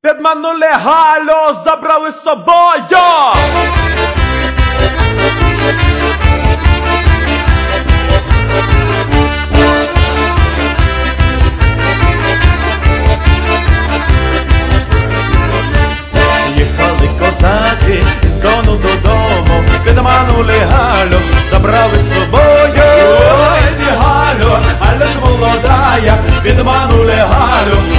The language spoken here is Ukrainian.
Підманули Галю, забрали з собою! Їхали козаки із Дону додому, підманули Галю, забрали з собою. Ой, Галю, Галя ж молодая, підманули Галю,